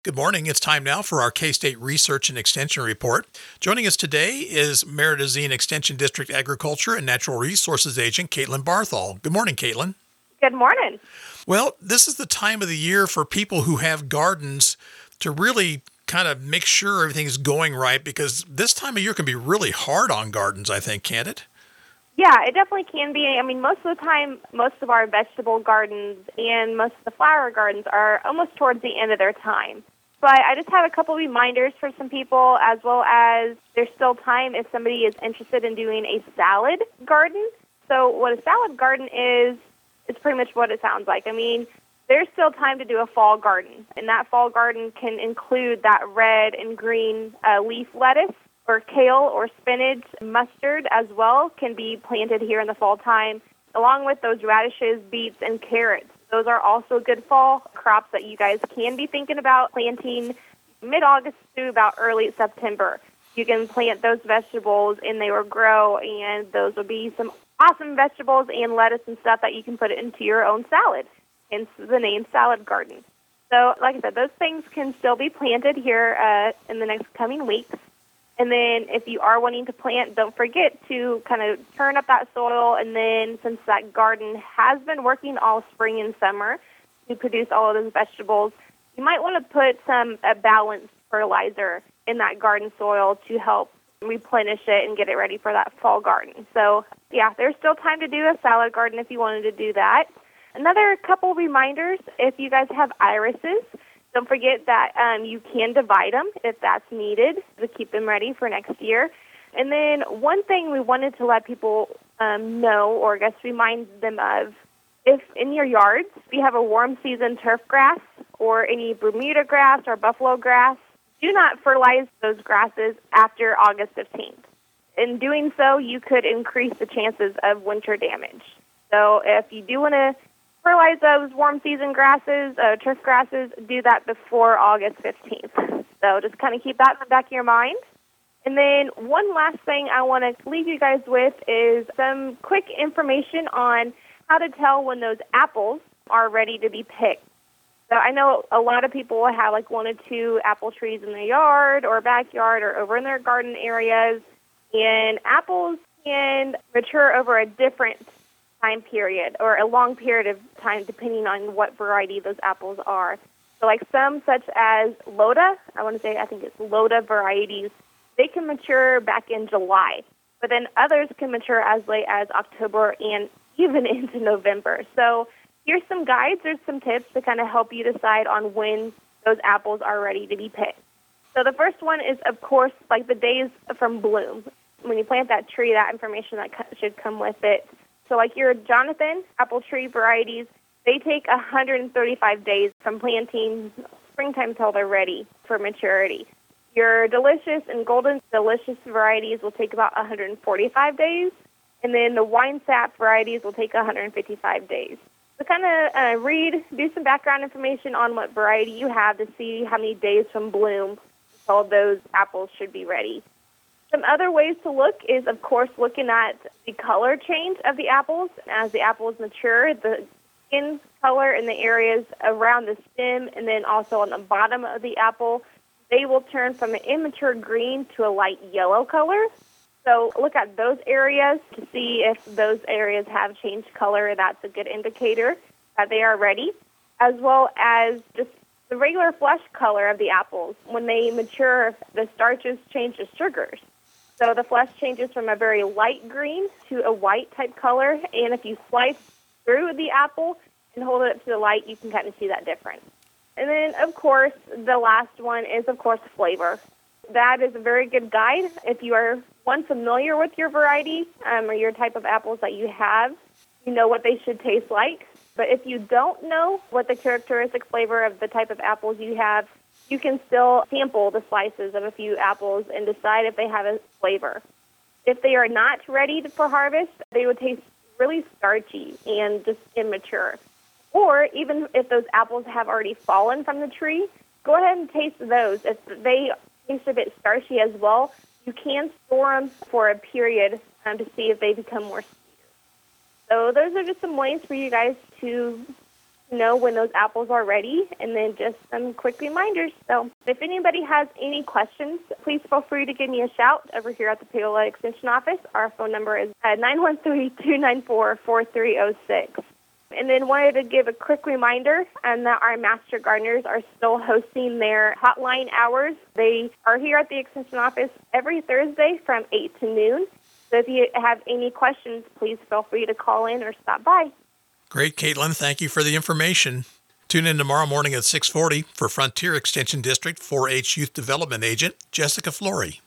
Good morning. It's time now for our K-State Research and Extension Report. Joining us today is Meridazine Extension District Agriculture and Natural Resources Agent Caitlin Barthol. Good morning, Caitlin. Good morning. Well, this is the time of the year for people who have gardens to really kind of make sure everything's going right, because this time of year can be really hard on gardens, I think, can't it? Yeah, it definitely can be. I mean, most of the time, most of our vegetable gardens and most of the flower gardens are almost towards the end of their time. But I just have a couple reminders for some people, as well as there's still time if somebody is interested in doing a salad garden. So what a salad garden is, it's pretty much what it sounds like. I mean, there's still time to do a fall garden, and that fall garden can include that red and green leaf lettuce, or kale or spinach. Mustard as well can be planted here in the fall time, along with those radishes, beets, and carrots. Those are also good fall crops that you guys can be thinking about planting mid-August to about early September. You can plant those vegetables and they will grow, and those will be some awesome vegetables and lettuce and stuff that you can put into your own salad, hence the name Salad Garden. So, like I said, those things can still be planted here in the next coming weeks. And then if you are wanting to plant, don't forget to kind of turn up that soil. And then since that garden has been working all spring and summer to produce all of those vegetables, you might want to put some balanced fertilizer in that garden soil to help replenish it and get it ready for that fall garden. So, yeah, there's still time to do a salad garden if you wanted to do that. Another couple reminders, if you guys have irises, don't forget that you can divide them if that's needed to keep them ready for next year. And then one thing we wanted to let people know, or I guess remind them of, if in your yards you have a warm season turf grass or any Bermuda grass or buffalo grass, do not fertilize those grasses after August 15th. In doing so, you could increase the chances of winter damage. So if you do want to fertilize those warm season grasses, turf grasses, do that before August 15th. So just kind of keep that in the back of your mind. And then one last thing I want to leave you guys with is some quick information on how to tell when those apples are ready to be picked. So I know a lot of people will have like 1 or 2 apple trees in their yard or backyard or over in their garden areas, and apples can mature over a different time period or a long period of time depending on what variety those apples are. So like some such as Loda, I think it's Loda varieties, they can mature back in July. But then others can mature as late as October and even into November. So here's some guides or some tips to kind of help you decide on when those apples are ready to be picked. So the first one is, of course, like the days from bloom. When you plant that tree, that information that should come with it. So like your Jonathan apple tree varieties, they take 135 days from planting springtime until they're ready for maturity. Your Delicious and Golden Delicious varieties will take about 145 days, and then the Wine Sap varieties will take 155 days. So kind of do some background information on what variety you have to see how many days from bloom until those apples should be ready. Some other ways to look is, of course, looking at the color change of the apples. As the apples mature, the skin color in the areas around the stem and then also on the bottom of the apple, they will turn from an immature green to a light yellow color. So look at those areas to see if those areas have changed color. That's a good indicator that they are ready, as well as just the regular flesh color of the apples. When they mature, the starches change to sugars. So the flesh changes from a very light green to a white type color, and if you slice through the apple and hold it up to the light, you can kind of see that difference. And then, of course, the last one is, of course, flavor. That is a very good guide. If you are, familiar with your variety or your type of apples that you have, you know what they should taste like. But if you don't know what the characteristic flavor of the type of apples you have, you can still sample the slices of a few apples and decide if they have a flavor. If they are not ready for harvest, they would taste really starchy and just immature. Or even if those apples have already fallen from the tree, go ahead and taste those. If they taste a bit starchy as well, you can store them for a period to see if they become more sweeter. So those are just some ways for you guys to to know when those apples are ready, and then just some quick reminders. So if anybody has any questions, please feel free to give me a shout over here at the Paola Extension Office. Our phone number is at 913-294-4306. And then wanted to give a quick reminder that our Master Gardeners are still hosting their hotline hours. They are here at the Extension Office every Thursday from 8 to noon. So if you have any questions, please feel free to call in or stop by. Great, Caitlin. Thank you for the information. Tune in tomorrow morning at 6:40 for Frontier Extension District 4-H Youth Development Agent Jessica Flory.